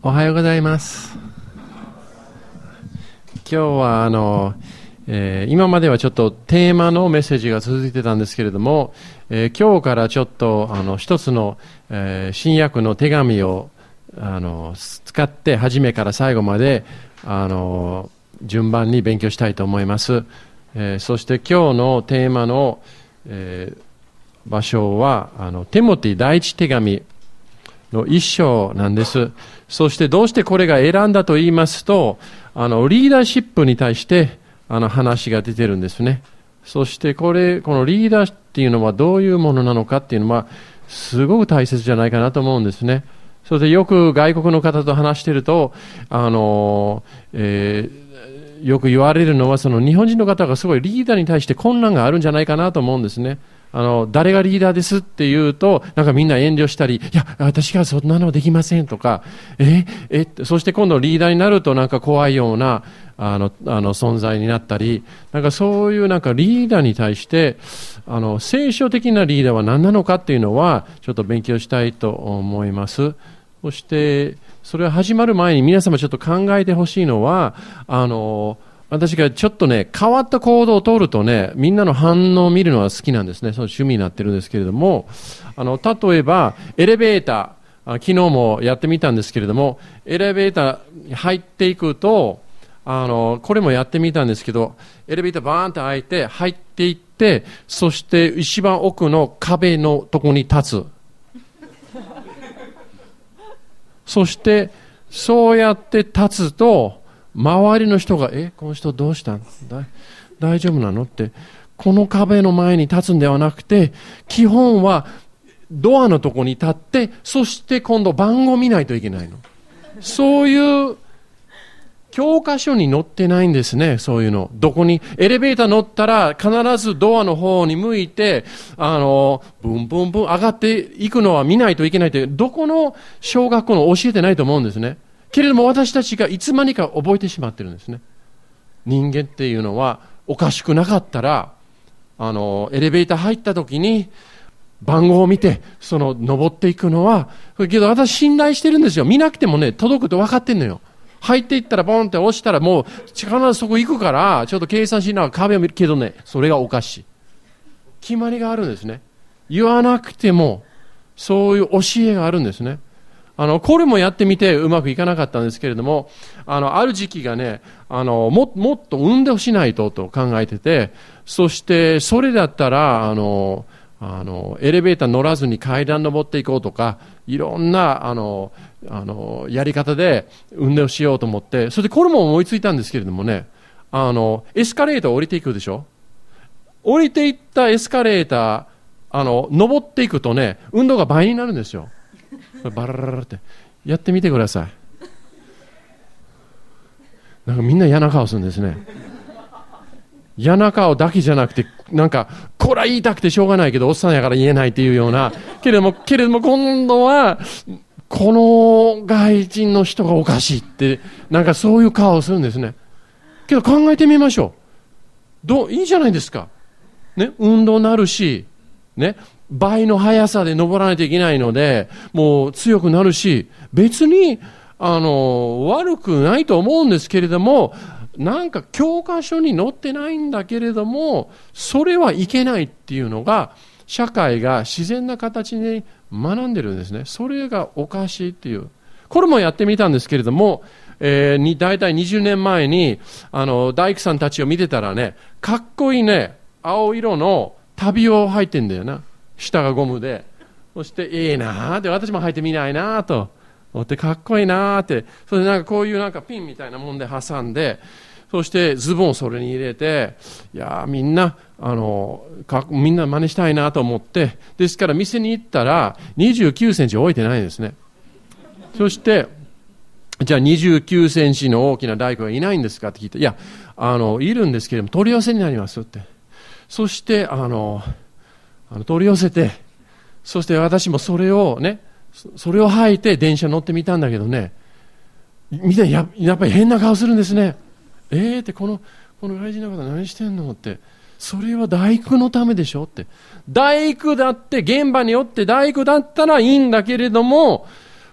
おはようございます。今日は今まではちょっとテーマのメッセージが続いてたんですけれども、今日からちょっと一つの、新約の手紙を使って初めから最後まで順番に勉強したいと思います。そして今日のテーマの、場所はテモティ第一手紙の一章なんです。そしてどうしてこれが選んだと言いますと、リーダーシップに対して話が出てるんですね。そしてこのリーダーっていうのはどういうものなのかっていうのはすごく大切じゃないかなと思うんですね。それでよく外国の方と話していると、よく言われるのは、その日本人の方がすごいリーダーに対して困難があるんじゃないかなと思うんですね。誰がリーダーですって言うと、なんかみんな遠慮したり、いや、私がそんなのできませんとか、そして今度リーダーになるとなんか怖いような、存在になったり、なんかそういうなんかリーダーに対して、聖書的なリーダーは何なのかっていうのは、ちょっと勉強したいと思います。そして、それが始まる前に皆様ちょっと考えてほしいのは、私がちょっとね、変わった行動を取るとね、みんなの反応を見るのは好きなんですね。その趣味になってるんですけれども、例えば、エレベーター、昨日もやってみたんですけれども、エレベーターに入っていくと、これもやってみたんですけど、エレベーターバーンと開いて、入っていって、そして一番奥の壁のところに立つ。そして、そうやって立つと、周りの人が、この人どうしたん？大丈夫なのって、この壁の前に立つんではなくて、基本はドアのとこに立って、そして今度番号見ないといけないの。そういう教科書に載ってないんですね、そういうの。どこに、エレベーター乗ったら必ずドアの方に向いて、ブンブンブン上がっていくのは見ないといけないって、どこの小学校の教えてないと思うんですね。けれども私たちがいつまにか覚えてしまってるんですね。人間っていうのはおかしくなかったら、エレベーター入った時に番号を見て、登っていくのは、けど私信頼してるんですよ。見なくてもね、届くと分かってんのよ。入っていったらボンって押したらもう必ずそこ行くから、ちょっと計算しながら壁を見るけどね、それがおかしい。決まりがあるんですね。言わなくても、そういう教えがあるんですね。これもやってみてうまくいかなかったんですけれども、ある時期がね、もっと運動しないと考えてて、そしてそれだったら、エレベーター乗らずに階段登っていこうとか、いろんな、やり方で運動しようと思って、それでこれも思いついたんですけれどもね、エスカレーターを降りていくでしょ？降りていったエスカレーター、登っていくとね、運動が倍になるんですよ。バラララってやってみてください。なんかみんな嫌な顔するんですね。嫌な顔だけじゃなくて、なんかこれは言いたくてしょうがないけどおっさんやから言えないっていうような、けれども今度はこの外人の人がおかしいって、なんかそういう顔をするんですね。けど考えてみましょう。いいじゃないですかね。運動になるしね、倍の速さで登らないといけないので、もう強くなるし、別に悪くないと思うんですけれども、なんか教科書に載ってないんだけれども、それはいけないっていうのが社会が自然な形に学んでるんですね。それがおかしいっていう。これもやってみたんですけれども、だいたい20年前に大工さんたちを見てたらね、かっこいいね、青色の旅を履いてんだよな。下がゴムで。そしていいなーって、私も履いてみないなーと思って、かっこいいなーって、それでなんかこういうなんかピンみたいなもんで挟んで、そしてズボンをそれに入れて、いやーみんなみんな真似したいなと思って、ですから店に行ったら29センチ置いてないんですね。そしてじゃあ29センチの大きな大工がいないんですかって聞いて、いやいるんですけれども取り寄せになりますって。そして取り寄せて、そして私もそれを履いて電車乗ってみたんだけどね、みんなやっぱり変な顔するんですね。ってこの外人の方何してんのって、それは大工のためでしょって。大工だって現場によって大工だったらいいんだけれども、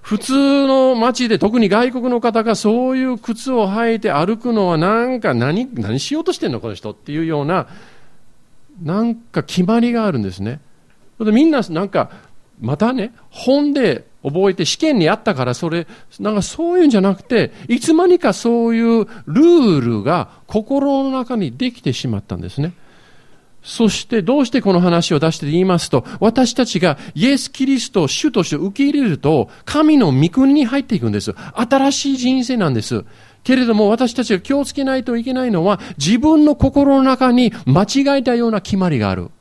普通の街で、特に外国の方がそういう靴を履いて歩くのは何しようとしてんのこの人っていうような、なんか決まりがあるんですね。でみんなまたね、本で覚えて試験にあったからそういうんじゃなくて、いつまにかそういうルールが心の中にできてしまったんですね。そしてどうしてこの話を出して言いますと、私たちがイエス・キリストを主として受け入れると、神の御国に入っていくんです。新しい人生なんです。けれども私たちが気をつけないといけないのは、自分の心の中に間違えたような決まりがある。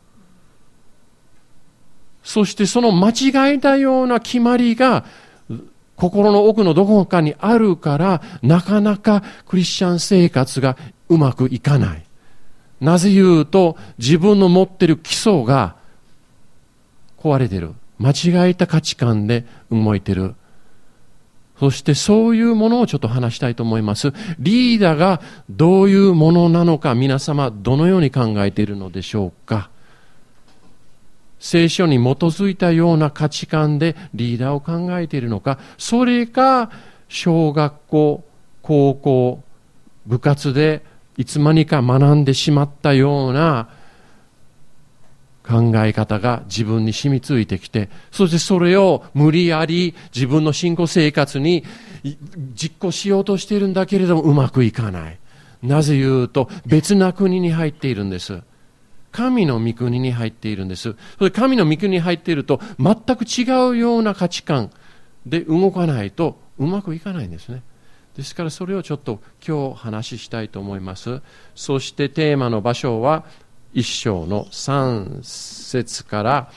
そしてその間違えたような決まりが心の奥のどこかにあるから、なかなかクリスチャン生活がうまくいかない。なぜ言うと、自分の持っている基礎が壊れている。間違えた価値観で動いている。そしてそういうものをちょっと話したいと思います。リーダーがどういうものなのか、皆様どのように考えているのでしょうか。聖書に基づいたような価値観でリーダーを考えているのか、それか小学校、高校、部活でいつまにか学んでしまったような考え方が自分に染みついてきて、そしてそれを無理やり自分の信仰生活に実行しようとしているんだけれどもうまくいかない。なぜ言うと、別な国に入っているんです。神の御国に入っているんです。それ神の御国に入っていると、全く違うような価値観で動かないとうまくいかないんですね。ですからそれをちょっと今日話したいと思います。そしてテーマの場所は1章の3節から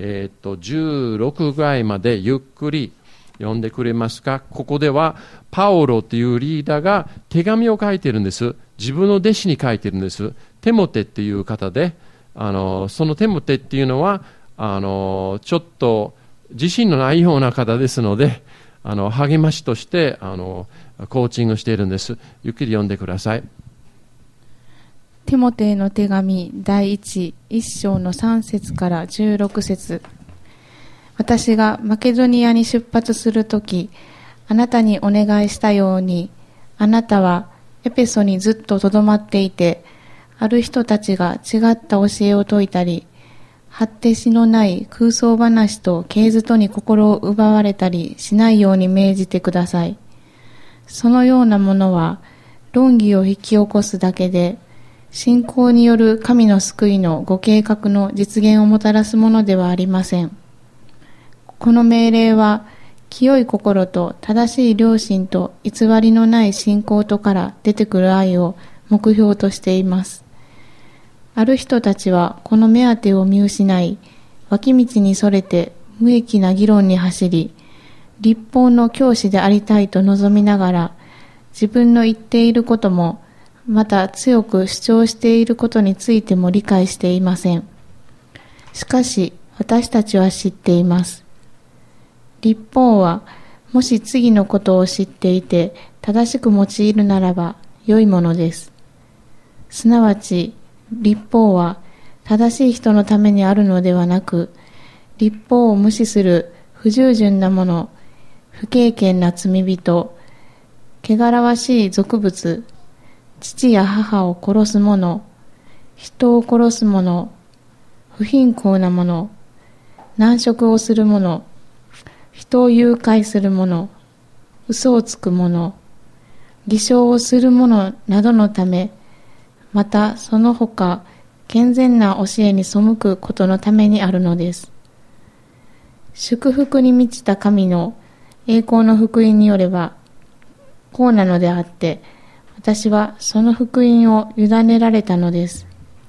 16ぐらいまでゆっくり読んでくれますか。ここではパオロというリーダーが手紙を書いているんです。自分の弟子に書いているんです。テモテっていう方で、そのテモテっていうのはちょっと自信のないような方ですので、励ましとしてコーチングしているんです。ゆっくり読んでください。 テモテへの手紙第1章の3節から16節。私がマケドニアに出発するとき、あなたにお願いしたように、あなたはエペソにずっととどまっていて、ある人たちが違った教えを説いたり、発展しのない空想話と経図とに心を奪われたりしないように命じてください。そのようなものは論議を引き起こすだけで、信仰による神の救いのご計画の実現をもたらすものではありません。この命令は、清い心と正しい良心と偽りのない信仰とから出てくる愛を目標としています。ある人たちはこの目当てを見失い、脇道にそれて無益な議論に走り、律法の教師でありたいと望みながら、自分の言っていることも、また強く主張していることについても理解していません。しかし、私たちは知っています。律法は、もし次のことを知っていて、正しく用いるならば良いものです。すなわち、律法は正しい人のためにあるのではなく、律法を無視する不従順な者、不敬虔な罪人、汚らわしい俗物、父や母を殺す者、人を殺す者、不貧困な者、難食をする者、人を誘拐する者、嘘をつく者、偽証をする者などのため、またその他健全な教えに背くことのためにあるのです。祝福に満ちた神の栄光の福音によればこうなのであって、私はその福音を委ねられたのです。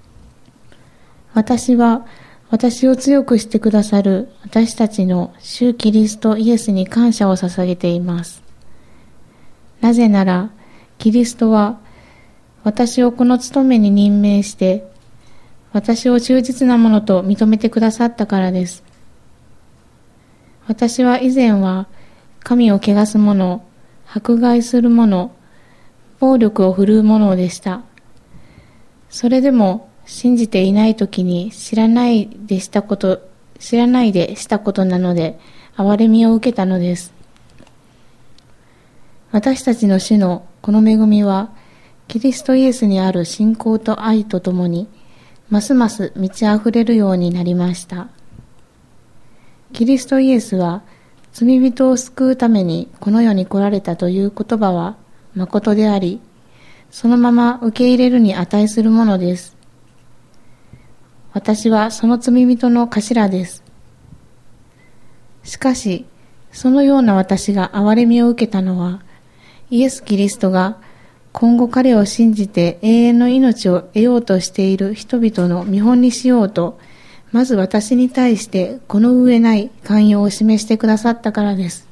私は私を強くしてくださる私たちの主キリストイエスに感謝を捧げています。なぜならキリストは私をこの務めに任命して、私を忠実なものと認めてくださったからです。私は以前は神を汚す者、迫害する者、暴力を振るう者でした。それでも信じていないときに知らないでしたことなので、憐れみを受けたのです。 私たちの主のこの恵みは、キリストイエスにある信仰と愛とともに、ますます満ち溢れるようになりました。キリストイエスは、罪人を救うためにこの世に来られたという言葉は誠であり、そのまま受け入れるに値するものです。私はその罪人の頭です。しかし、そのような私が憐れみを受けたのは、イエス・キリストが今後彼を信じて永遠の命を得ようとしている人々の見本にしようと、まず私に対してこの上ない寛容を示してくださったからです。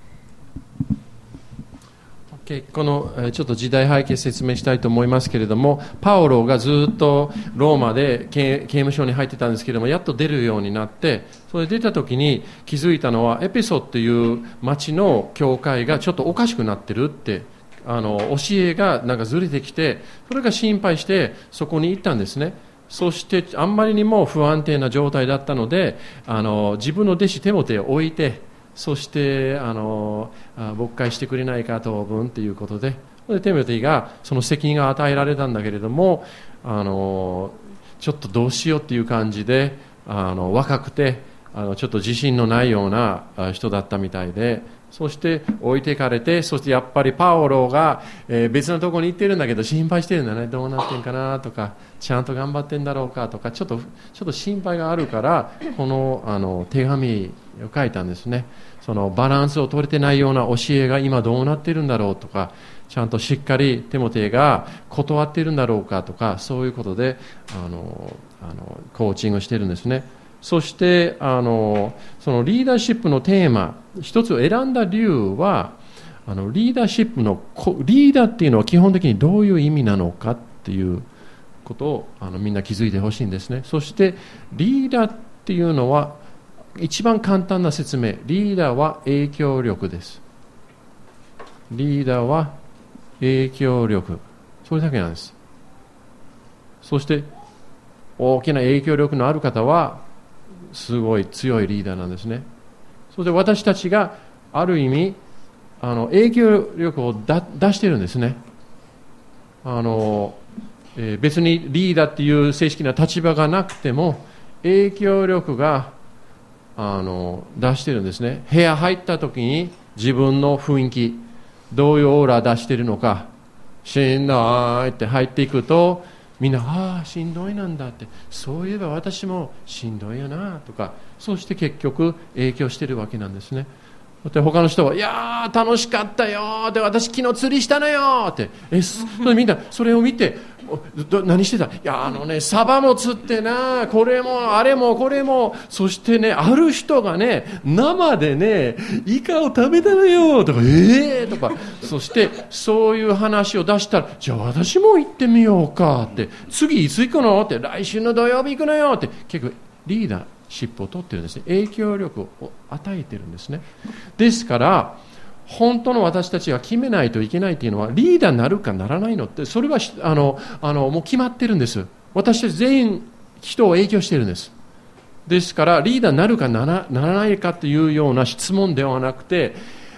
このちょっと時代背景説明したいと思いますけれども、パウロがずっとローマで刑務所に入ってたんですけれども、やっと出るようになって、それで出た時に気づいたのは、エペソっていう町の教会がちょっとおかしくなってるって、教えがなんかずれてきて、それが心配してそこに行ったんですね。そしてあんまりにも不安定な状態だったので、自分の弟子テモテを置いて、そして牧会してくれないか当分ということで、テモテがその責任が与えられたんだけれども、ちょっとどうしようっていう感じで、若くてちょっと自信のないような人だったみたいで、そして置いていかれて、そしてやっぱりパウロが別のところに行ってるんだけど心配してるんだね。どうなってんかなとか、ちゃんと頑張ってんだろうかとか、ちょっと心配があるから、この手紙を書いたんですね。そのバランスを取れてないような教えが今どうなってるんだろうとか、ちゃんとしっかりテモテが断ってるんだろうかとか、そういうことでコーチングしてるんですね。そしてそのリーダーシップのテーマ一つを選んだ理由は、リーダーシップのリーダーっていうのは基本的にどういう意味なのかっていうことをみんな気づいてほしいんですね。そしてリーダーっていうのは一番簡単な説明、リーダーは影響力です。リーダーは影響力、それだけなんです。そして大きな影響力のある方はすごい強いリーダーなんですね。そして私たちがある意味影響力を出しているんですね。別にリーダーっていう正式な立場がなくても影響力が出しているんですね。部屋入った時に自分の雰囲気、どういうオーラ出しているのか、しんどいって入っていくと、みんなああしんどいなんだって、そういえば私もしんどいよなとか、そして結局影響しているわけなんですね。で他の人は、いやー楽しかったよで、私昨日釣りしたのよって、みんなそれを見て何してた、いやサバも釣ってな、これもあれもこれも、そしてね、ある人がね生でねイカを食べたのよとか、とか、そしてそういう話を出したら、じゃあ私も行ってみようかって、次いつ行くのって、来週の土曜日行くのよって、結構リーダーシップを取ってるんですね。影響力を与えてるんですね。ですから本当の私たちが決めないといけないというのは、リーダーになるかならないのって、それはもう決まってるんです。私たち全員人を影響しているんです。ですからリーダーになるかならないかというような質問ではなくて、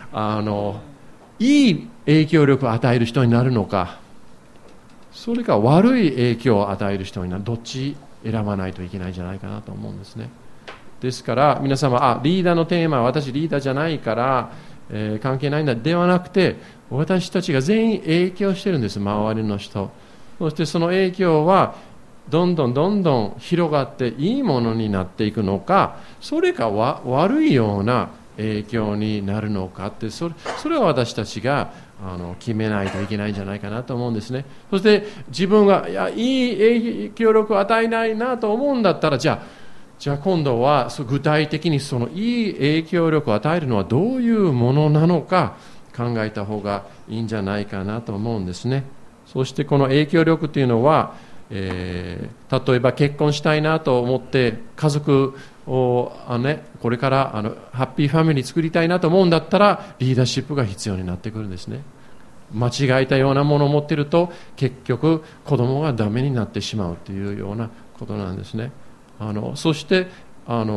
いい影響力を与える人になるのか、それか悪い影響を与える人になる、どっち選ばないといけないんじゃないかなと思うんですね。ですから皆様、リーダーのテーマは私リーダーじゃないから、関係ないんだではなくて、私たちが全員影響してるんです、周りの人。そしてその影響はどんどん広がっていいものになっていくのか、それか悪いような影響になるのかって、それは私たちが決めないといけないんじゃないかなと思うんですね。そして自分がいい影響力を与えないなと思うんだったら、じゃあ今度は具体的にそのいい影響力を与えるのはどういうものなのか考えた方がいいんじゃないかなと思うんですね。そしてこの影響力というのは、例えば結婚したいなと思って家族を、これからハッピーファミリー作りたいなと思うんだったら、リーダーシップが必要になってくるんですね。間違えたようなものを持っていると結局子供がダメになってしまうというようなことなんですね。そして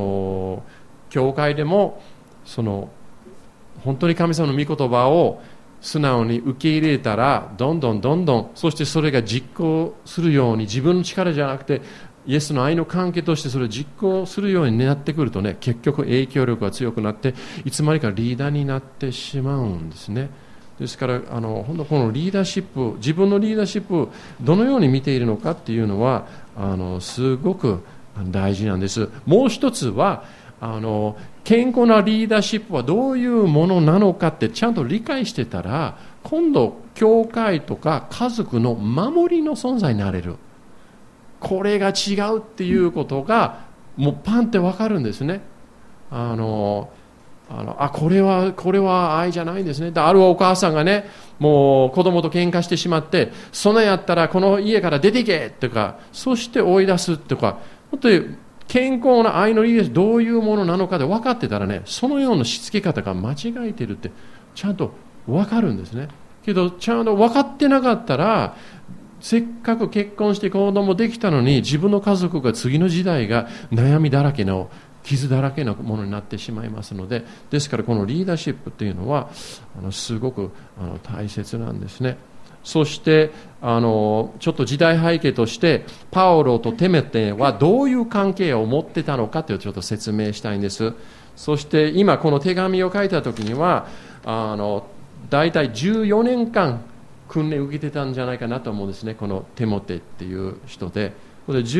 教会でも本当に神様の御言葉を素直に受け入れたら、どんどん、そしてそれが実行するように、自分の力じゃなくて、イエスの愛の関係としてそれを実行するようになってくるとね、結局影響力が強くなって、いつまでかリーダーになってしまうんですね。ですから本当このリーダーシップ、自分のリーダーシップをどのように見ているのかっていうのはすごく大事なんです。もう一つは健康なリーダーシップはどういうものなのかってちゃんと理解してたら、今度教会とか家族の守りの存在になれる。これが違うっていうことがもうパンって分かるんですね。これは愛じゃないんですね。あるお母さんがね、もう子供と喧嘩してしまって、そのやったらこの家から出ていけとか、そして追い出すとか、本当に健康な愛のリーダーシップどういうものなのかで分かってたらね、そのようなしつけ方が間違えてるってちゃんと分かるんですね。けどちゃんと分かってなかったら、せっかく結婚して子供できたのに、自分の家族が次の時代が悩みだらけの傷だらけのものになってしまいますので、ですからこのリーダーシップというのはすごく大切なんですね。そしてちょっと時代背景としてパウロとテモテはどういう関係を持ってたのかというのをちょっと説明したいんです。そして今この手紙を書いた時にはだいたい14年間訓練を受けてたんじゃないかなと思うんですね。このテモテっていう人で、これ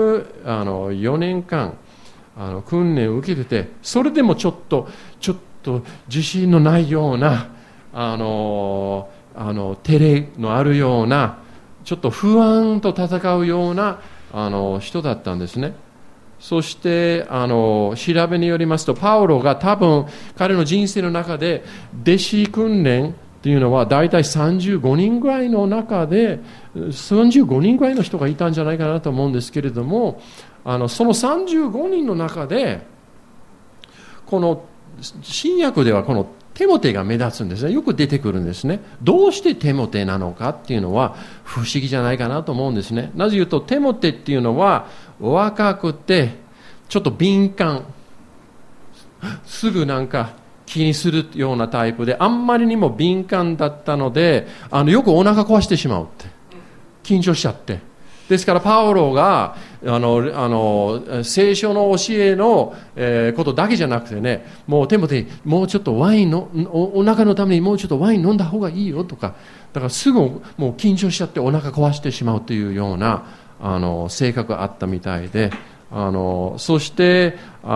14年間訓練を受けてて、それでもちょっと自信のないような照れのあるような、ちょっと不安と戦うような人だったんですね。そして調べによりますと、パウロが多分彼の人生の中で弟子訓練っていうのはだいたい35人ぐらいの中で35人ぐらいの人がいたんじゃないかなと思うんですけれども、その35人の中でこの新約ではこのテモテが目立つんですね。よく出てくるんですね。どうしてテモテなのかっていうのは不思議じゃないかなと思うんですね。なぜ言うと、テモテっていうのは若くてちょっと敏感、すぐなんか気にするようなタイプで、あんまりにも敏感だったのでよくお腹壊してしまうって、緊張しちゃって、ですからパウロが聖書の教えの、ことだけじゃなくてね、もうテモテ、もうちょっとワインの お腹のためにもうちょっとワイン飲んだ方がいいよとか、だからすぐもう緊張しちゃってお腹壊してしまうというような性格があったみたいで、そして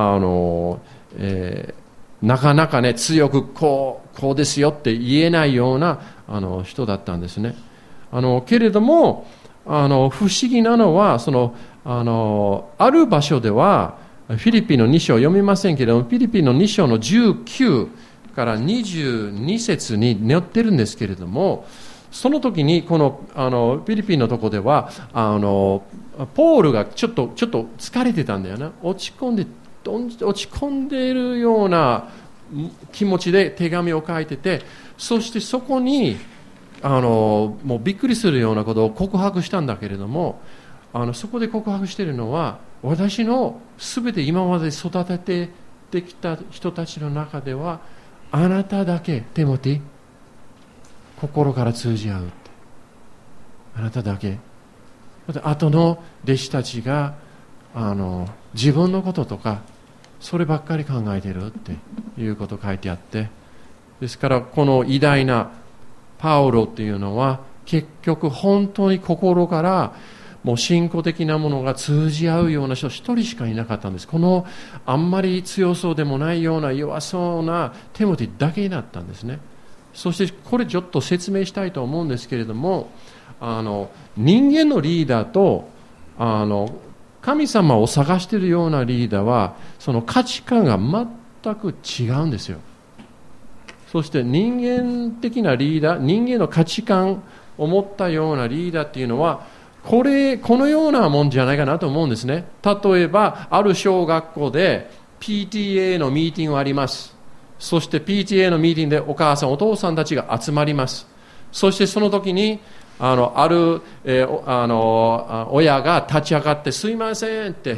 なかなかね強くこうですよって言えないような人だったんですね。けれども不思議なのはある場所ではフィリピンの2章読みませんけれども、フィリピンの2章の19から22節に載ってるんですけれども、その時にこのフィリピンのとこではポールがちょっと疲れてたんだよな、落ち込んでいるような気持ちで手紙を書いてて、そしてそこにもうびっくりするようなことを告白したんだけれども、そこで告白しているのは、私のすべて今まで育ててきた人たちの中ではあなただけテモテ心から通じ合うって、あなただけ。後の弟子たちが自分のこととかそればっかり考えてるっていうことを書いてあって、ですからこの偉大なパウロっていうのは結局本当に心からもう信仰的なものが通じ合うような人一人しかいなかったんです。このあんまり強そうでもないような弱そうなテモテだけになったんですね。そしてこれちょっと説明したいと思うんですけれども、人間のリーダーと神様を探しているようなリーダーはその価値観が全く違うんですよ。そして人間的なリーダー、人間の価値観を持ったようなリーダーっていうのはこのようなもんじゃないかなと思うんですね。例えばある小学校で PTA のミーティングがあります。そして PTA のミーティングでお母さんお父さんたちが集まります。そしてその時に親が立ち上がってすいませんって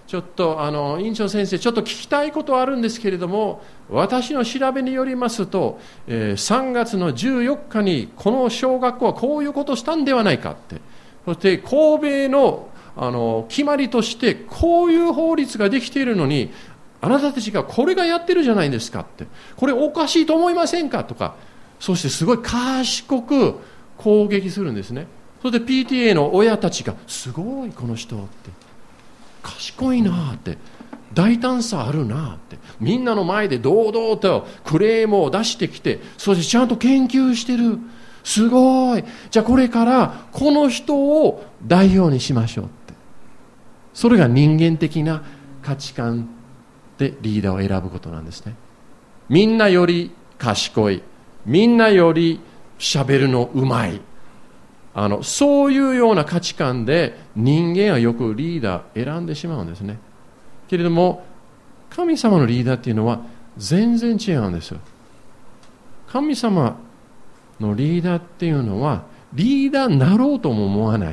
ちょっと院長先生、ちょっと聞きたいことはあるんですけれども、私の調べによりますと、3月の14日にこの小学校はこういうことをしたんではないかって、そして神戸の決まりとしてこういう法律ができているのに、あなたたちがこれがやってるじゃないですかって、これおかしいと思いませんかとか、そしてすごい賢く攻撃するんですね。それで PTA の親たちが、すごいこの人って、賢いなって、大胆さあるなって、みんなの前で堂々とクレームを出してきて、そしてちゃんと研究してる、すごい、じゃあこれからこの人を代表にしましょうって。それが人間的な価値観でリーダーを選ぶことなんですね。みんなより賢い、みんなより喋るのうまい、そういうような価値観で人間はよくリーダー選んでしまうんですね。けれども神様のリーダーっていうのは全然違うんですよ。神様のリーダーっていうのはリーダーになろうとも思わない。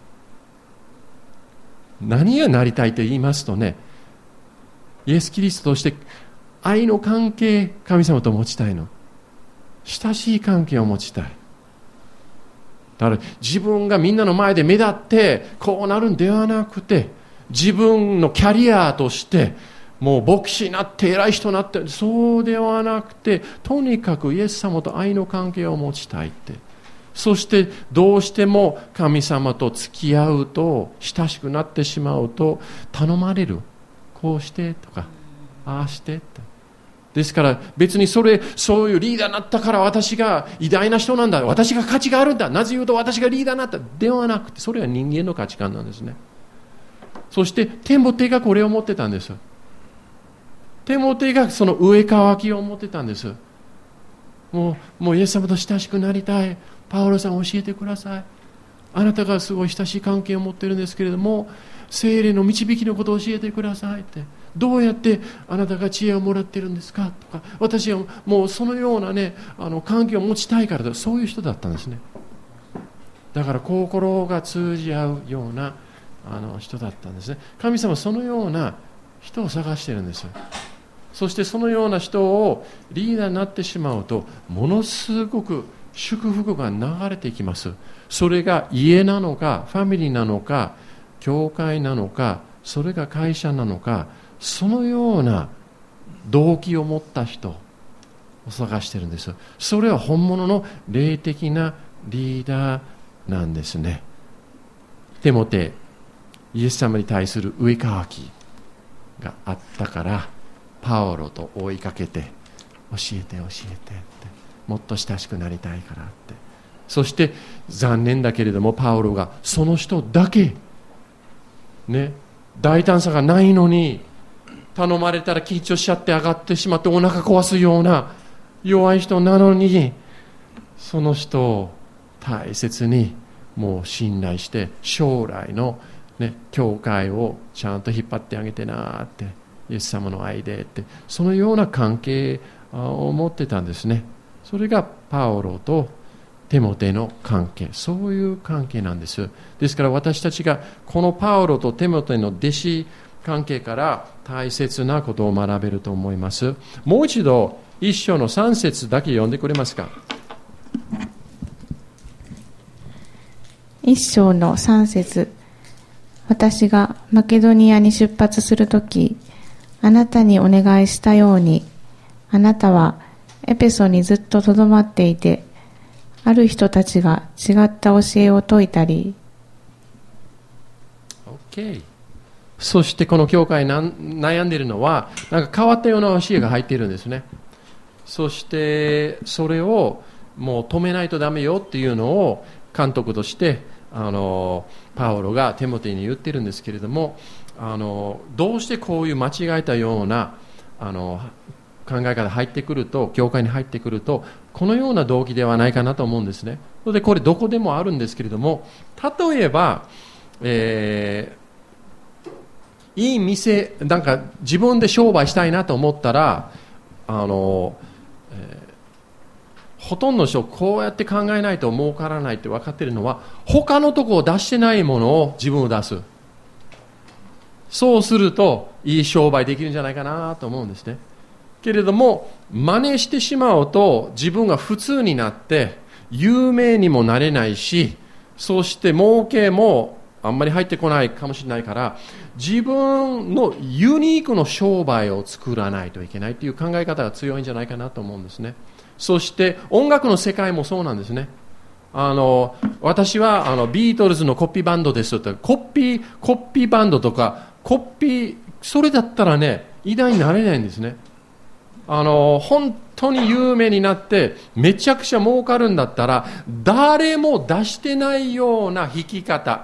何がなりたいと言いますとね、イエス・キリストとして愛の関係、神様と持ちたいの。親しい関係を持ちたい。だから自分がみんなの前で目立ってこうなるんではなくて、自分のキャリアとしてもう牧師になって偉い人になって、そうではなくて、とにかくイエス様と愛の関係を持ちたいって。そしてどうしても神様と付き合うと、親しくなってしまうと頼まれる、こうしてとかああしてって。ですから別にそういうリーダーになったから私が偉大な人なんだ、私が価値があるんだ、なぜ言うと私がリーダーになったではなくて、それは人間の価値観なんですね。そしてテモテがこれを持ってたんです。テモテがその上乾きを持ってたんです。もうイエス様と親しくなりたい、パウロさん教えてください、あなたがすごい親しい関係を持っているんですけれども、聖霊の導きのことを教えてくださいって、どうやってあなたが知恵をもらっているんですかとか、私はもうそのようなね関係を持ちたいからだ、そういう人だったんですね。だから心が通じ合うような人だったんですね。神様はそのような人を探しているんですよ。そしてそのような人をリーダーになってしまうと、ものすごく祝福が流れていきます。それが家なのか、ファミリーなのか、教会なのか、それが会社なのか、そのような動機を持った人を探しているんです。それは本物の霊的なリーダーなんですね。テモテ、イエス様に対する上乾きがあったから、パウロと追いかけて、教えてって、もっと親しくなりたいからって。そして残念だけれども、パウロがその人だけね、大胆さがないのに、頼まれたら緊張しちゃって上がってしまってお腹壊すような弱い人なのに、その人を大切にもう信頼して、将来のね、教会をちゃんと引っ張ってあげてなって、イエス様の愛でって、そのような関係を持ってたんですね。それがパウロとテモテの関係、そういう関係なんです。ですから私たちがこのパウロとテモテの弟子関係から大切なことを学べると思います。もう一度1章の3節だけ読んでくれますか。 1章の3節、私がマケドニアに出発するとき、あなたにお願いしたように、あなたはエペソにずっととどまっていて、ある人たちが違った教えを説いたり。 OK。そしてこの教会悩んでいるのは、なんか変わったような教えが入っているんですね。そしてそれをもう止めないとダメよっていうのを監督としてパウロがテモテに言っているんですけれども、どうしてこういう間違えたような考え方入ってくると、教会に入ってくると、このような動機ではないかなと思うんですね。それでこれどこでもあるんですけれども、例えば、いい店、なんか自分で商売したいなと思ったら、ほとんどの人こうやって考えないと儲からないって分かっているのは、他のとこを出してないものを自分を出す。 そうするといい商売できるんじゃないかなと思うんですね。けれども真似してしまうと自分が普通になって有名にもなれないし、そして儲けもあんまり入ってこないかもしれないから、自分のユニークの商売を作らないといけないという考え方が強いんじゃないかなと思うんですね。そして音楽の世界もそうなんですね。私はビートルズのコピーバンドですと、コピーバンドとかそれだったらね偉大になれないんですね。本当に有名になってめちゃくちゃ儲かるんだったら、誰も出してないような弾き方、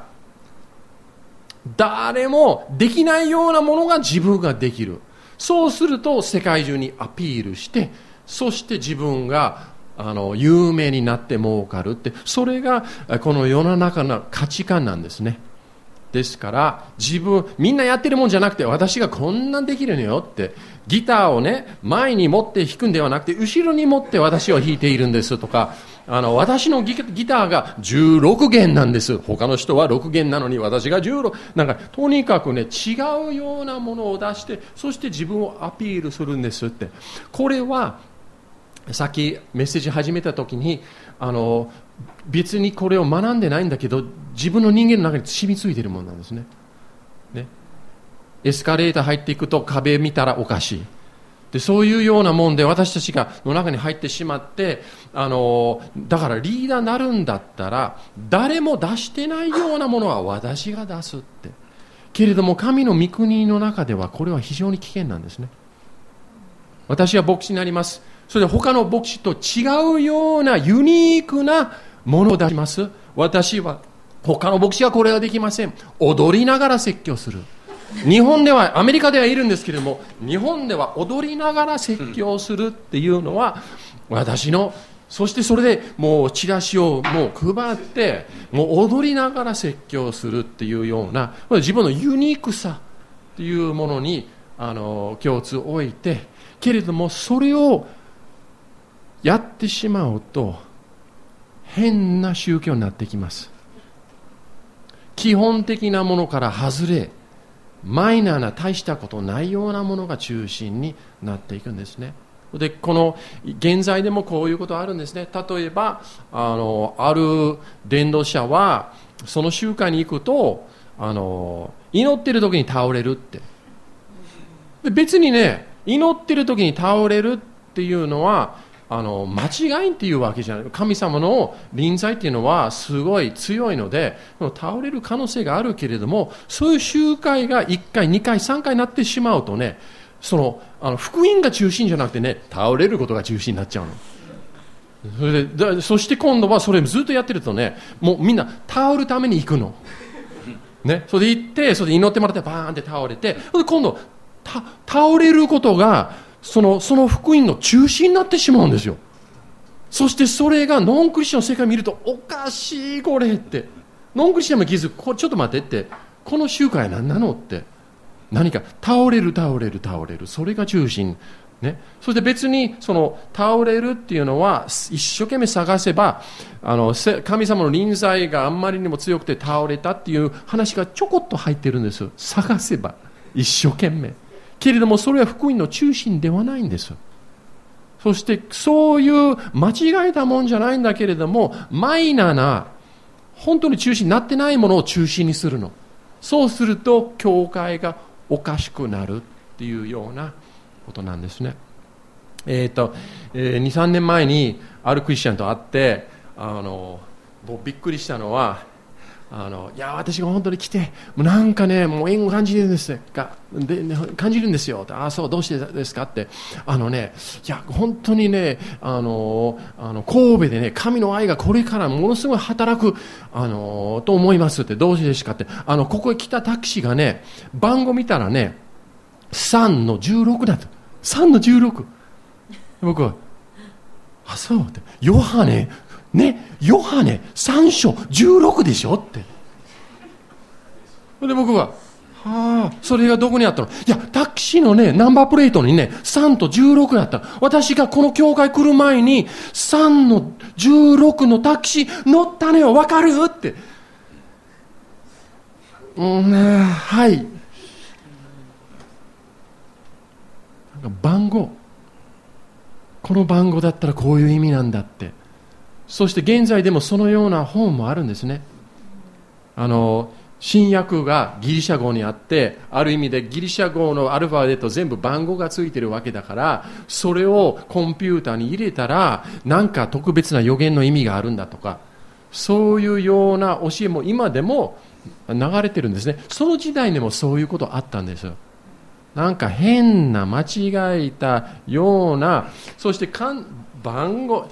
誰もできないようなものが自分ができる。そうすると世界中にアピールして、そして自分が有名になって儲かるって、それがこの世の中の価値観なんですね。ですからみんなやってるもんじゃなくて、私がこんなんできるのよって、ギターをね前に持って弾くんではなくて後ろに持って私は弾いているんですとか、私のギターが16弦なんです、他の人は6弦なのに私が16、なんかとにかくね違うようなものを出して、そして自分をアピールするんですって。これはさっきメッセージ始めた時に別にこれを学んでないんだけど、自分の人間の中に染みついているものなんですね。エスカレーター入っていくと壁見たらおかしいで、そういうようなもんで私たちがの中に入ってしまって、だからリーダーになるんだったら誰も出してないようなものは私が出すって。けれども神の御国の中ではこれは非常に危険なんですね。私は牧師になります。それで他の牧師と違うようなユニークなものを出します。私は他の牧師はこれはできません。踊りながら説教する。日本では、アメリカではいるんですけれども、日本では踊りながら説教するっていうのは私の、そしてそれでもうチラシをもう配って、もう踊りながら説教するっていうような自分のユニークさっていうものに共通を置いて、けれどもそれをやってしまうと変な宗教になってきます。基本的なものから外れ、マイナーな大したことないようなものが中心になっていくんですね。でこの現在でもこういうことあるんですね。例えばある伝道者はその集会に行くと祈ってる時に倒れるって。で別にね、祈ってる時に倒れるっていうのは間違いっていうわけじゃない。神様の臨在っていうのはすごい強いので倒れる可能性があるけれども、そういう集会が1回2回3回になってしまうとね、福音が中心じゃなくてね、倒れることが中心になっちゃうの。そして今度はそれずっとやってるとね、もうみんな倒るために行くの、ね、それで行って、それで祈ってもらってバーンって倒れて、今度倒れることがその福音の中心になってしまうんですよ。そしてそれがノンクリスチャンの世界を見るとおかしいこれって、ノンクリスチャンも気づく。ちょっと待ってって、この集会は何なのって、何か倒れるそれが中心ね。そして別に倒れるっていうのは一生懸命探せば神様の臨在があんまりにも強くて倒れたっていう話がちょこっと入ってるんです。探せば一生懸命。けれどもそれは福音の中心ではないんです。そしてそういう間違えたもんじゃないんだけれども、マイナーな本当に中心になってないものを中心にするの。そうすると教会がおかしくなるっていうようなことなんですね。2、3年前にあるクリスチャンと会ってびっくりしたのは、いや私が本当に来てなんかね、もう縁を感じるんです感じるんですよ。そうどうしてですかって、いや本当にね神戸でね神の愛がこれからものすごい働くと思いますって。どうしてですかって、ここへ来たタクシーがね番号見たらね3-16だと。3-16。僕はそうって、ヨハネ3章16でしょって。で僕はそれがどこにあったの。いやタクシーのねナンバープレートにね3と16だった。私がこの教会来る前に3-16のタクシー乗ったのよ、わかるって。はい番号、この番号だったらこういう意味なんだって。そして現在でもそのような本もあるんですね。新約がギリシャ語にあって、ある意味でギリシャ語のアルファベット全部番号がついてるわけだから、それをコンピューターに入れたらなんか特別な予言の意味があるんだとか、そういうような教えも今でも流れてるんですね。その時代にもそういうことあったんですよ。なんか変な間違えたような、そして番号、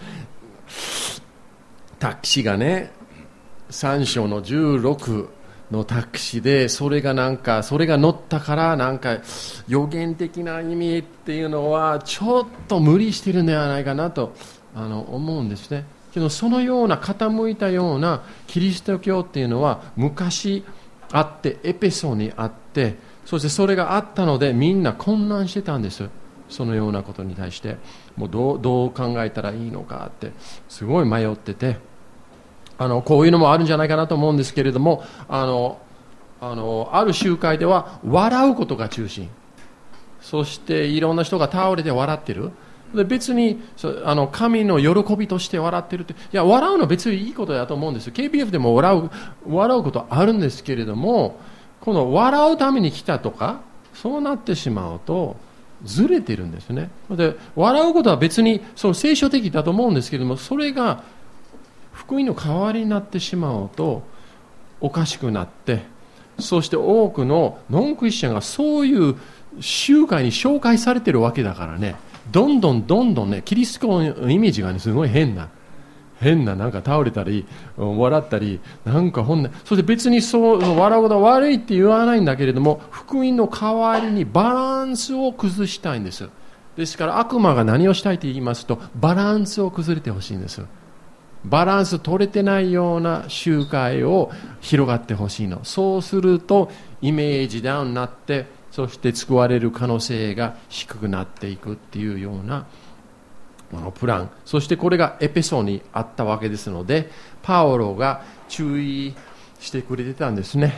タクシーがね、3章の16のタクシーで、それが乗ったからなんか予言的な意味っていうのはちょっと無理してるんではないかなと思うんですね。けどそのような傾いたようなキリスト教っていうのは昔あって、エペソにあって、そしてそれがあったのでみんな混乱してたんです。そのようなことに対してもうどう考えたらいいのかってすごい迷ってて、こういうのもあるんじゃないかなと思うんですけれども、ある集会では笑うことが中心、そしていろんな人が倒れて笑ってる。で別に神の喜びとして笑ってるって、いや笑うの別にいいことだと思うんです。 KBF でも笑うことあるんですけれども、この笑うために来たとかそうなってしまうとずれてるんですね。で笑うことは別にその聖書的だと思うんですけれども、それが福音の代わりになってしまうとおかしくなって、そして多くのノンクリスチャンがそういう集会に紹介されてるわけだからね、どんどんね、キリスト教のイメージがねすごい変ななんか倒れたり笑ったりなんかそして別にそう笑うことは悪いって言わないんだけれども、福音の代わりにバランスを崩したいんです。ですから悪魔が何をしたいと言いますと、バランスを崩れてほしいんです。バランス取れてないような集会を広がってほしいの。そうするとイメージダウンになって、そして救われる可能性が低くなっていくっていうようなプラン。そしてこれがエペソにあったわけですので、パウロが注意してくれてたんですね。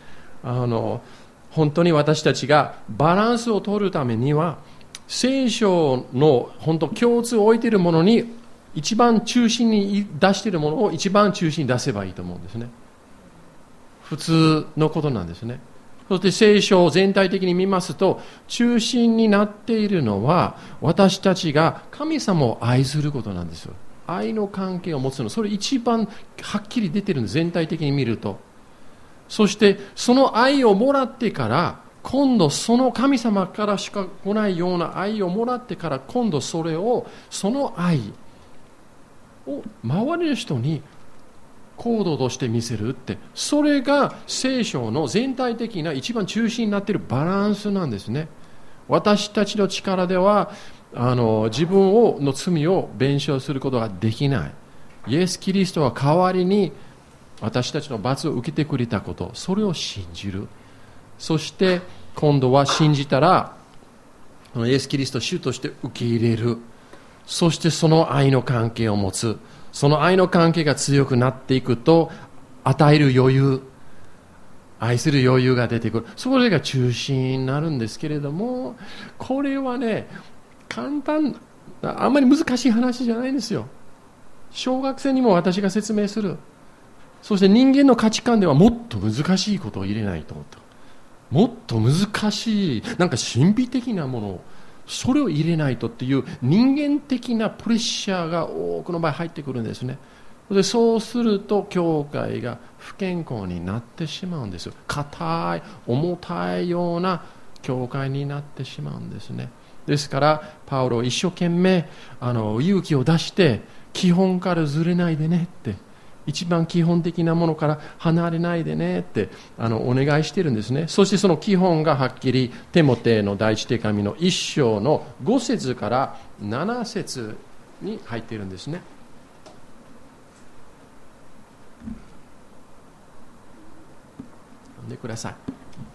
本当に私たちがバランスを取るためには、聖書の本当共通を置いているものに一番中心に出しているものを一番中心に出せばいいと思うんですね。普通のことなんですね。そして聖書を全体的に見ますと、中心になっているのは私たちが神様を愛することなんですよ。愛の関係を持つの、それ一番はっきり出てるんです、全体的に見ると。そしてその愛をもらってから、今度その神様からしか来ないような愛をもらってから、今度その愛を周りの人に行動として見せるって、それが聖書の全体的な一番中心になっているバランスなんですね。私たちの力では自分の罪を弁償することができない。イエス・キリストは代わりに私たちの罰を受けてくれたこと、それを信じる。そして今度は信じたらイエス・キリストを主として受け入れる。そしてその愛の関係を持つ。その愛の関係が強くなっていくと、与える余裕、愛する余裕が出てくる。それが中心になるんですけれども、これはね、簡単、あんまり難しい話じゃないんですよ。小学生にも私が説明する。そして人間の価値観ではもっと難しいことを入れないと思った。もっと難しい、なんか神秘的なものを、それを入れないとっていう人間的なプレッシャーが多くの場合入ってくるんですね。でそうすると教会が不健康になってしまうんですよ。硬い重たいような教会になってしまうんですね。ですからパウロ一生懸命勇気を出して、基本からずれないでねって、一番基本的なものから離れないでねってお願いしてるんですね。そしてその基本がはっきりテモテの第一手紙の1章の5節から7節に入っているんですね。読んでくださ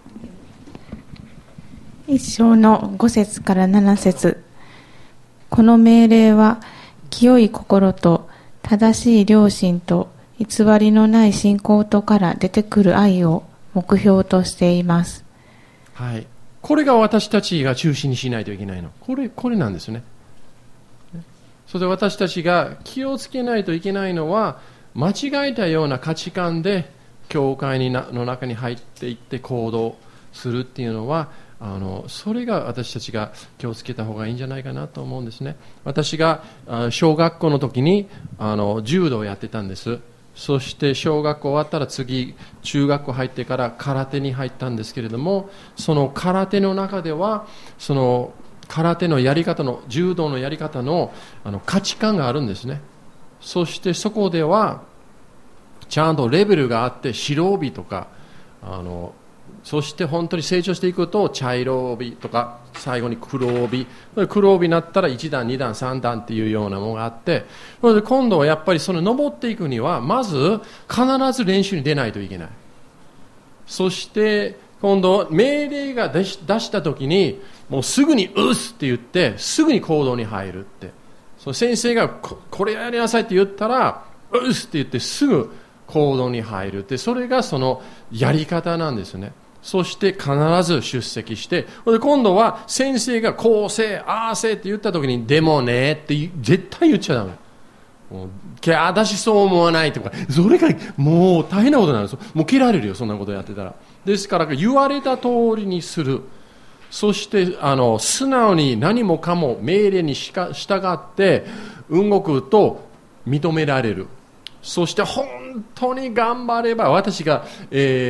い。1章の5節から7節。この命令は清い心と正しい良心と偽りのない信仰とから出てくる愛を目標としています。 はい、 これが私たちが中心にしないといけないの。これなんですね。それで私たちが気をつけないといけないのは、間違えたような価値観で教会の中に入っていって行動するっていうのは、それが私たちが気をつけた方がいいんじゃないかなと思うんですね。私が小学校の時に柔道をやってたんです。そして小学校終わったら次中学校入ってから空手に入ったんですけれども、その空手の中ではその空手のやり方の柔道のやり方の価値観があるんですね。そしてそこではちゃんとレベルがあって、白帯とかそして本当に成長していくと茶色帯とか最後に黒帯になったら1段2段3段っていうようなものがあって、それで今度はやっぱりその登っていくにはまず必ず練習に出ないといけない。そして今度命令が出した時にもうすぐにうっすって言ってすぐに行動に入るって、その先生がこれやりなさいって言ったらうっすって言ってすぐ行動に入るって、それがそのやり方なんですね。そして必ず出席して、今度は先生がこうせああせって言った時にでもねって絶対言っちゃダメ。私そう思わないとか、それがもう大変なことになるんですよ。もう切られるよ、そんなことやってたら。ですから言われた通りにする。そして素直に何もかも命令に従って動くと認められる。そして本当に頑張れば、私が、もう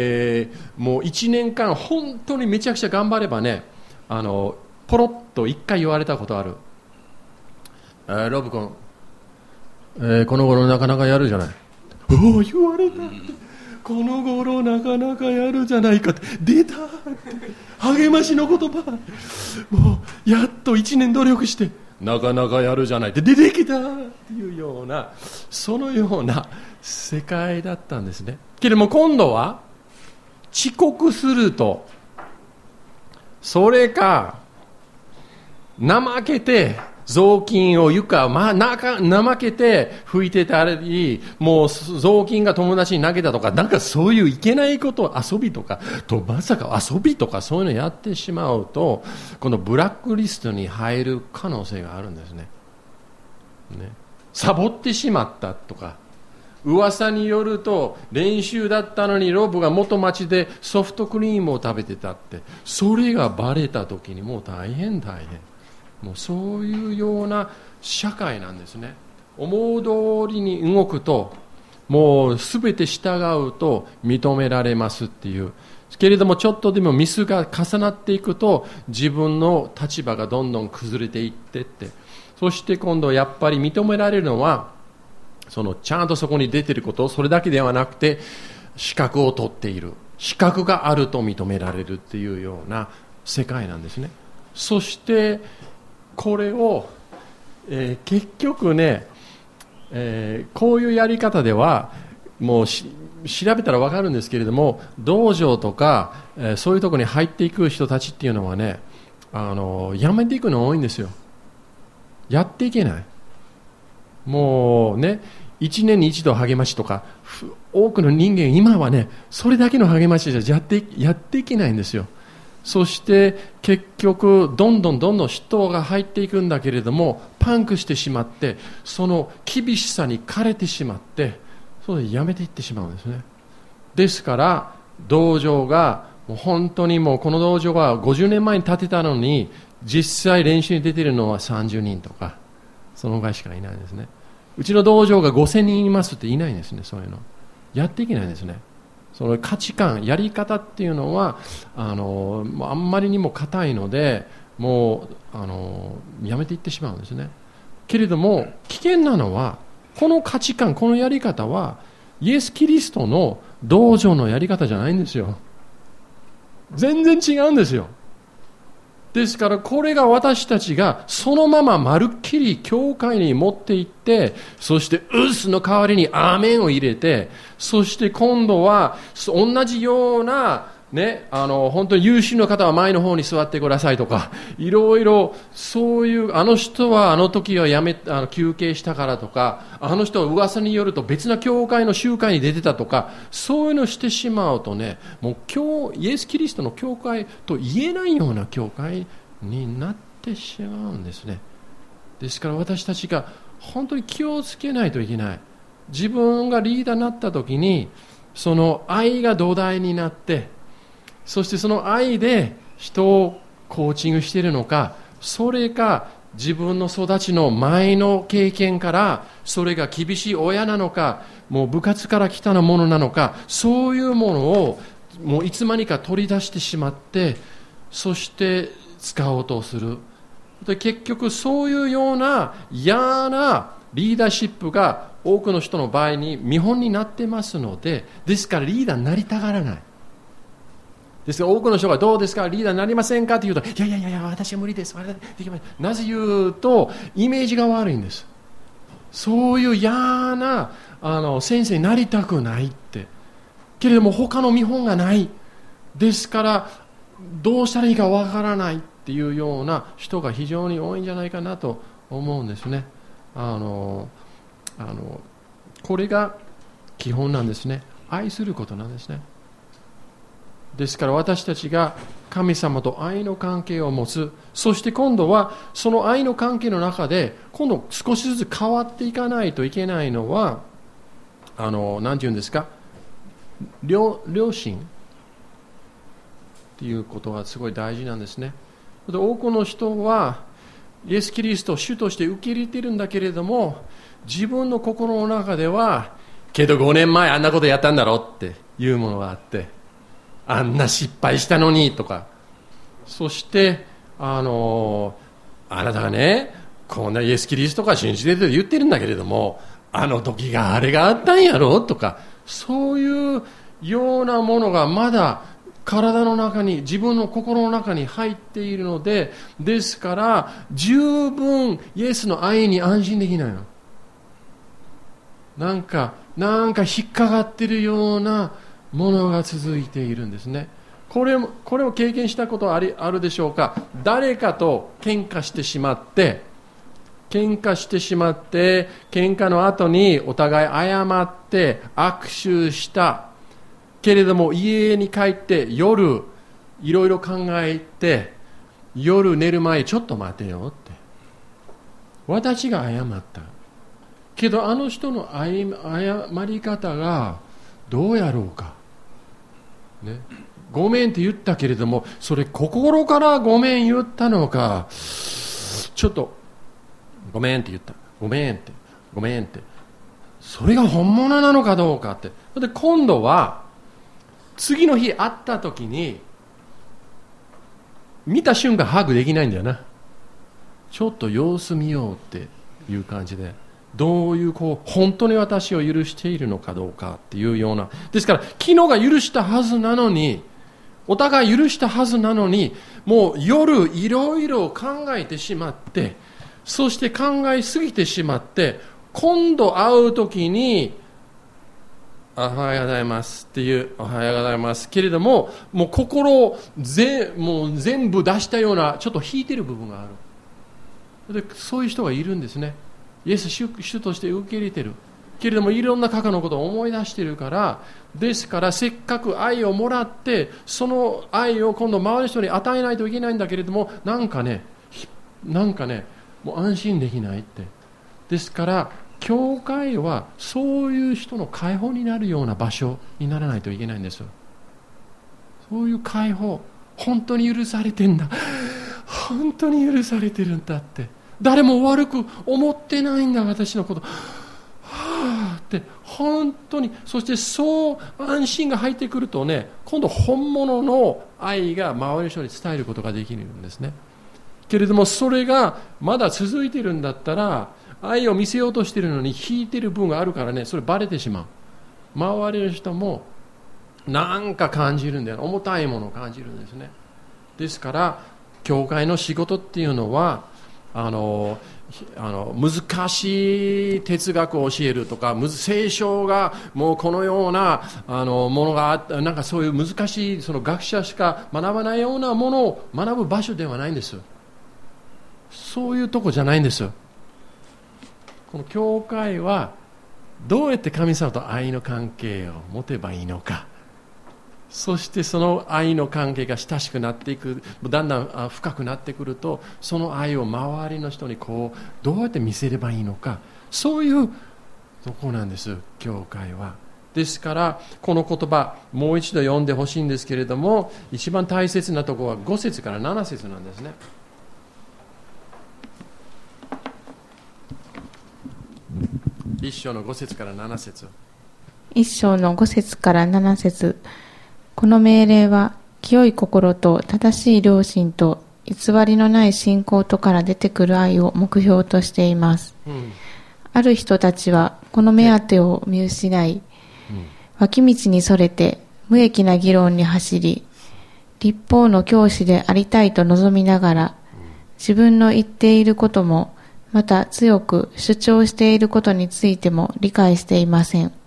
1年間本当にめちゃくちゃ頑張ればね、ポロッと1回言われたことある。ロブ君、この頃なかなかやるじゃない。おお、言われた。この頃なかなかやるじゃないかって、出たって励ましの言葉。もうやっと1年努力してなかなかやるじゃないって出てきたっていうような、そのような世界だったんですね。けれども今度は遅刻すると、それか怠けて雑巾を怠けて拭いてたり、もう雑巾が友達に投げたとか、なんかそういういけないこと、遊びとかまさか遊びとかそういうのやってしまうと、このブラックリストに入る可能性があるんですね。サボってしまったとか、噂によると練習だったのにロブが元町でソフトクリームを食べてたって、それがバレた時にもう大変。もうそういうような社会なんですね。思う通りに動くと、もうすべて従うと認められますっていう。けれどもちょっとでもミスが重なっていくと、自分の立場がどんどん崩れていってって、そして今度やっぱり認められるのは、ちゃんとそこに出ていること、それだけではなくて資格を取っている、資格があると認められるっていうような世界なんですね。そしてこれを、結局ね、こういうやり方ではもう調べたら分かるんですけれども、道場とか、そういうところに入っていく人たちっていうのはね、やめていくの多いんですよ。やっていけない。もうね、1年に一度励ましとか、多くの人間今はね、それだけの励ましじゃやっていけないんですよ。そして結局どんどん人が入っていくんだけれども、パンクしてしまって、その厳しさに枯れてしまって、それでやめていってしまうんですね。ですから道場がもう本当にもうこの道場は50年前に建てたのに、実際練習に出ているのは30人とかそのぐらいしかいないんですね。うちの道場が5000人いますっていないんですね。そういうのやっていけないんですね。その価値観、やり方っていうのはあんまりにも固いので、もうやめていってしまうんですね。けれども危険なのは、この価値観、このやり方はイエス・キリストの道場のやり方じゃないんですよ。全然違うんですよ。ですからこれが私たちがそのまままるっきり教会に持って行って、そしてウスの代わりにアーメンを入れて、そして今度は同じような、 ね、本当に優秀な方は前の方に座ってくださいとか、いろいろそういう、あの人はあの時は休憩したからとか、あの人は噂によると別な教会の集会に出てたとか、そういうのをしてしまうとね、もうイエス・キリストの教会と言えないような教会になってしまうんですね。ですから私たちが本当に気をつけないといけない。自分がリーダーになった時に、その愛が土台になって、そしてその愛で人をコーチングしているのか、それか自分の育ちの前の経験から、それが厳しい親なのか、もう部活から来たものなのか、そういうものをもういつまにか取り出してしまって、そして使おうとする。で結局そういうような嫌なリーダーシップが多くの人の場合に見本になってますので、ですからリーダーになりたがらない。ですから多くの人がどうですかリーダーになりませんかって言うと、いや私は無理です、私はできません。なぜ言うとイメージが悪いんです。そういう嫌な先生になりたくないってけれども他の見本がないですからどうしたらいいかわからないっていうような人が非常に多いんじゃないかなと思うんですね。これが基本なんですね。愛することなんですね。ですから私たちが神様と愛の関係を持つ、そして今度はその愛の関係の中で今度少しずつ変わっていかないといけないのは何て言うんですか、良心っていうことがすごい大事なんですね。多くの人はイエス・キリストを主として受け入れているんだけれども、自分の心の中ではけど5年前あんなことやったんだろうっていうものがあって、あんな失敗したのにとか、そしてあなたがねこんなイエス・キリストが信じてると言ってるんだけれども、あの時があれがあったんやろとか、そういうようなものがまだ体の中に、自分の心の中に入っているので、ですから十分イエスの愛に安心できないの。なんか引っかかっているようなものが続いているんですね。これも経験したことあるでしょうか。誰かと喧嘩してしまって喧嘩の後にお互い謝って握手したけれども、家に帰って夜いろいろ考えて、夜寝る前ちょっと待てよって、私が謝ったけどあの人の謝り方がどうやろうか、ね、ごめんって言ったけれども、それ心からごめん言ったのか、ちょっとごめんって言った、ごめんってそれが本物なのかどうかって。で今度は次の日会った時に見た瞬間ハグできないんだよな。ちょっと様子見ようっていう感じで、どういう本当に私を許しているのかどうかっていうような。ですから昨日が許したはずなのに、お互い許したはずなのに、もう夜いろいろ考えてしまって、そして考えすぎてしまって、今度会う時におはようございますっていう、おはようございますけれども、もう心をもう全部出したようなちょっと引いてる部分がある。でそういう人がいるんですね。イエス主として受け入れてるけれども、いろんな過去のことを思い出しているから、ですからせっかく愛をもらって、その愛を今度周りの人に与えないといけないんだけれども、なんかねもう安心できないって。ですから教会はそういう人の解放になるような場所にならないといけないんです。そういう解放、本当に許されてんだ、本当に許されてるんだって、誰も悪く思ってないんだ私のこと、って本当に。そしてそう安心が入ってくるとね、今度本物の愛が周りの人に伝えることができるんですね。けれどもそれがまだ続いているんだったら、愛を見せようとしているのに引いている部分があるからね、それバレてしまう。周りの人もなんか感じるんだよ、重たいものを感じるんですね。ですから教会の仕事っていうのは難しい哲学を教えるとか、聖書がもうこのようなものがあった、なんかそういう難しいその学者しか学ばないようなものを学ぶ場所ではないんです。そういうとこじゃないんです。この教会はどうやって神様と愛の関係を持てばいいのか、そしてその愛の関係が親しくなっていく、だんだん深くなってくると、その愛を周りの人にどうやって見せればいいのか、そういうとこなんです、教会は。ですからこの言葉もう一度読んでほしいんですけれども、一番大切なところは5節から7節なんですね。一章の5節から7節。 一章の5節から7節。この命令は清い心と正しい良心と偽りのない信仰とから出てくる愛を目標としています。ある人たちはこの目当てを見失い、脇道にそれて無益な議論に走り、律法の教師でありたいと望みながら、自分の言っていることもまた強く主張していることについても理解していません。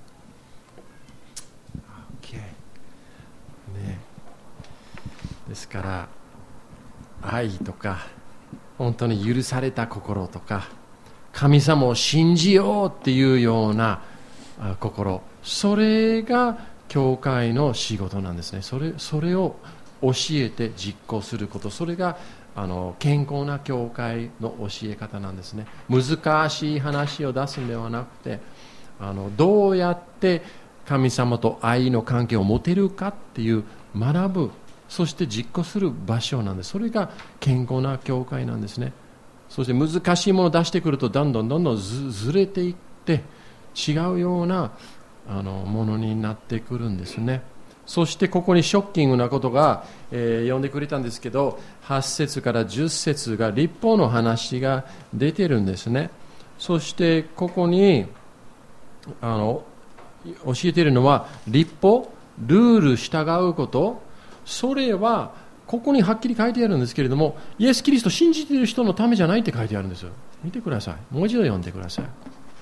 ですから愛とか本当に許された心とか神様を信じようっていうような心、それが教会の仕事なんですね。それを教えて実行すること、それが健康な教会の教え方なんですね。難しい話を出すんではなくて、どうやって神様と愛の関係を持てるかっていう学ぶ、そして実行する場所なんです。それが健康な教会なんですね。そして難しいものを出してくるとどんどんずれていって違うようなものになってくるんですね。そしてここにショッキングなことが、読んでくれたんですけど、8節から10節が律法の話が出てるんですね。そしてここに教えているのは律法、ルール従うこと、それはここにはっきり書いてあるんですけれども、イエス・キリストを信じている人のためじゃないって書いてあるんですよ。見てください。もう一度読んでくださ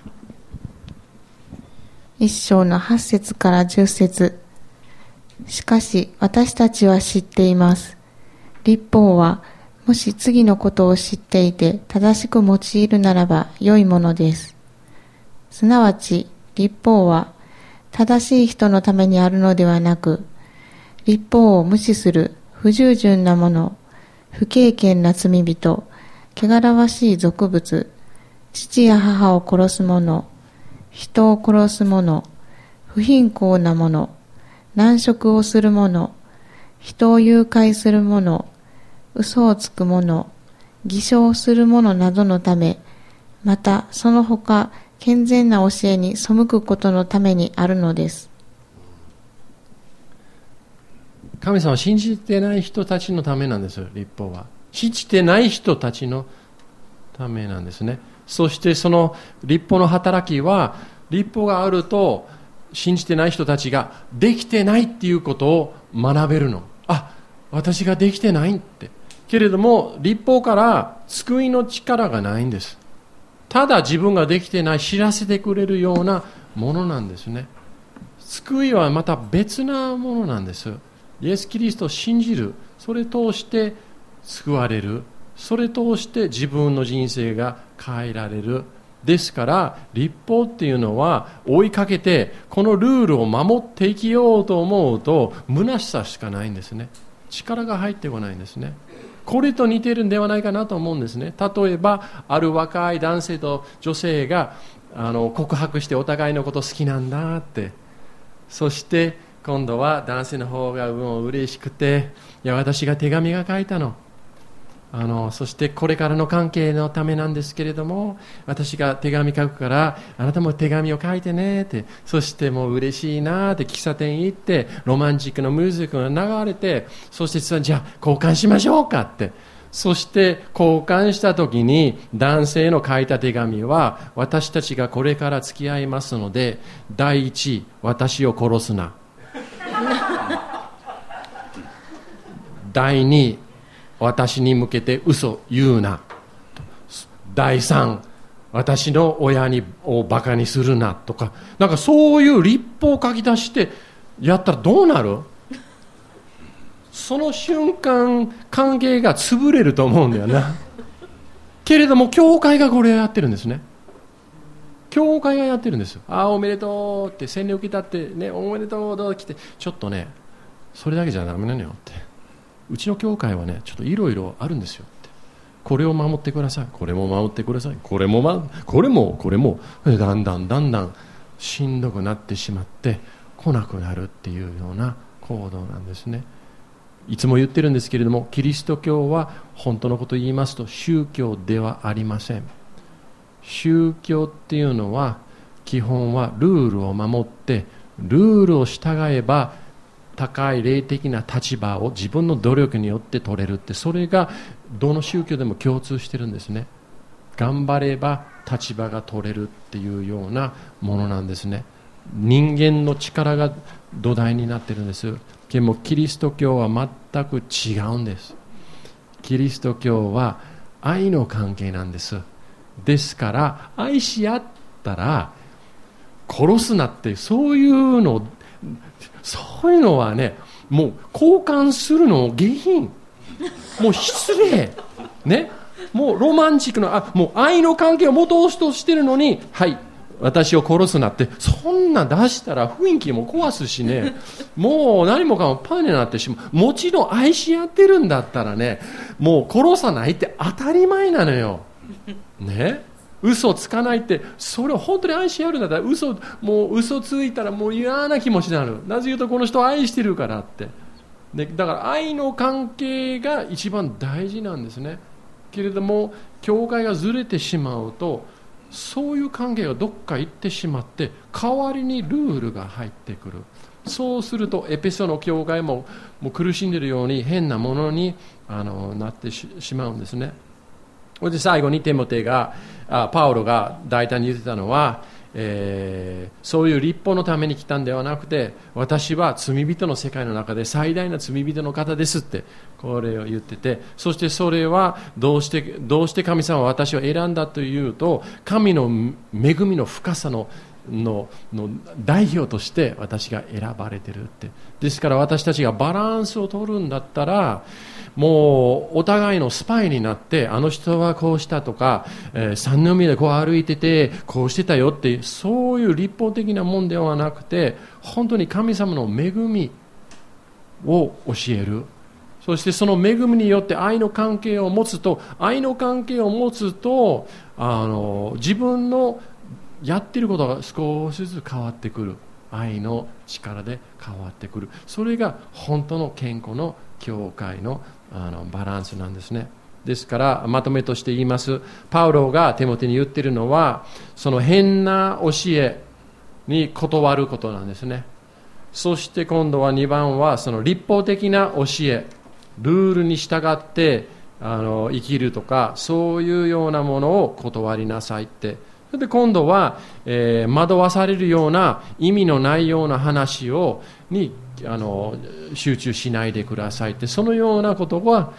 い。一章の8節から10節。しかし私たちは知っています。律法はもし次のことを知っていて正しく用いるならば良いものです。すなわち律法は正しい人のためにあるのではなく、律法を無視する不従順な者、不敬虔な罪人、汚らわしい俗物、父や母を殺す者、人を殺す者、不貧困な者、難食をする者、人を誘拐する者、嘘をつく者、偽証する者などのため、またその他健全な教えに背くことのためにあるのです。 神様を信じてない人たちのためなんですよ、律法は。信じてない人たちのためなんですね。そしてその律法の働きは、律法があると信じてない人たちができてないっていうことを学べるの。あ、私ができてないって。けれども律法から救いの力がないんです。ただ自分ができてない知らせてくれるようなものなんですね。救いはまた別なものなんです。イエス・キリストを信じる、それ通して救われる、それ通して自分の人生が変えられる。ですから律法っていうのは追いかけてこのルールを守って生きようと思うと虚しさしかないんですね。力が入ってこないんですね。これと似てるんではないかなと思うんですね。例えばある若い男性と女性が告白してお互いのこと好きなんだって、そして今度は男性の方が嬉しくて、いや私が手紙が書いたの、そしてこれからの関係のためなんですけれども、私が手紙書くからあなたも手紙を書いてねって、そしてもう嬉しいなって喫茶店行ってロマンチックなミュージックが流れて、そしてじゃあ交換しましょうかって、そして交換した時に男性の書いた手紙は、私たちがこれから付き合いますので第一私を殺すな第二私に向けて嘘言うな、 第3、私の親をバカにするなとか、なんかそういう律法を書き出してやったらどうなる？その瞬間関係が潰れると思うんだよな。けれども教会がこれをやってるんですね。教会がやってるんです。おめでとうって洗礼を受けたってね、おめでとうと来て、ちょっとねそれだけじゃダメなのよって、うちの教会はねちょっといろいろあるんですよって、これを守ってください、これも守ってください、これもだんだんしんどくなってしまって来なくなるっていうような行動なんですね。いつも言ってるんですけれども、キリスト教は本当のことを言いますと宗教ではありません。宗教っていうのは基本はルールを守って、ルールを従えば高い霊的な立場を自分の努力によって取れるって、それがどの宗教でも共通してるんですね。頑張れば立場が取れるっていうようなものなんですね。人間の力が土台になってるんです。でもキリスト教は全く違うんです。キリスト教は愛の関係なんです。ですから愛し合ったら殺すなって、そういうのはね、もう交換するの下品、もう失礼ね、もうロマンチックなもう愛の関係を持とうとしてるのに、はい私を殺すなって、そんな出したら雰囲気も壊すしね、もう何もかもパンになってしまう。もちろん愛し合ってるんだったらね、もう殺さないって当たり前なのよね。嘘つかないって、それを本当に愛し合うんだったら、もう嘘ついたらもう嫌な気持ちになる。なぜ言うとこの人を愛してるからって。でだから愛の関係が一番大事なんですね。けれども教会がずれてしまうと、そういう関係がどっか行ってしまって、代わりにルールが入ってくる。そうするとエペソの教会も苦しんでいるように変なものになってしまうんですね。で最後にパウロが大胆に言ってたのは、そういう律法のために来たんではなくて、私は罪人の世界の中で最大な罪人の方ですってこれを言ってて、そしてそれはどうして神様は私を選んだというと、神の恵みの深さの代表として私が選ばれてるって。ですから私たちがバランスを取るんだったら、もうお互いのスパイになって、あの人はこうしたとか、三の宮でこう歩いててこうしてたよって、そういう立法的なもんではなくて、本当に神様の恵みを教える。そしてその恵みによって愛の関係を持つと、自分のやっていることが少しずつ変わってくる。愛の力で変わってくる。それが本当の健康の教会のバランスなんですね。ですからまとめとして言います。パウロがテモテに言っているのは、その変な教えに断ることなんですね。そして今度は2番はその律法的な教え、ルールに従って生きるとか、そういうようなものを断りなさいって。で今度は、惑わされるような意味のないような話に集中しないでくださいって、そのようなことは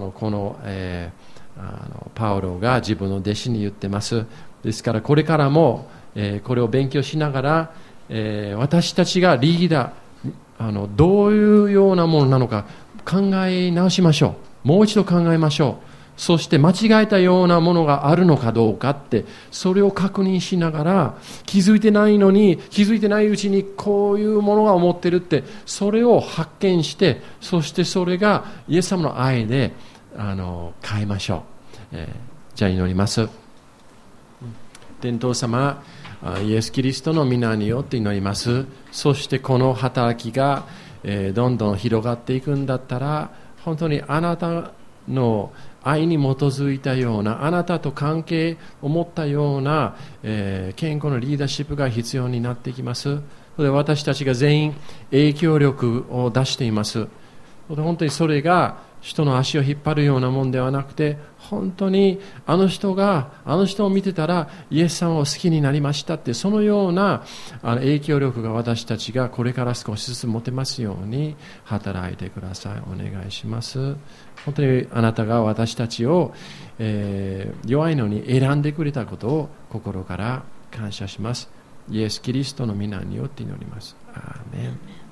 パウロが自分の弟子に言ってます。ですからこれからも、これを勉強しながら、私たちがリーダーどういうようなものなのか考え直しましょう。もう一度考えましょう。そして間違えたようなものがあるのかどうかって、それを確認しながら、気づいてないうちにこういうものが思ってるって、それを発見して、そしてそれがイエス様の愛で変えましょう。じゃあ祈ります。天父様、イエス・キリストの皆によって祈ります。そしてこの働きが、どんどん広がっていくんだったら、本当にあなたの愛に基づいたような、あなたと関係を持ったような、健康のリーダーシップが必要になってきます。それで私たちが全員影響力を出しています。 本当にそれが人の足を引っ張るようなもんではなくて、本当にあの人を見てたらイエス様を好きになりましたって、そのような影響力が私たちがこれから少しずつ持てますように働いてください。お願いします。本当にあなたが私たちを、弱いのに選んでくれたことを心から感謝します。イエス・キリストの皆によって祈ります。アーメン。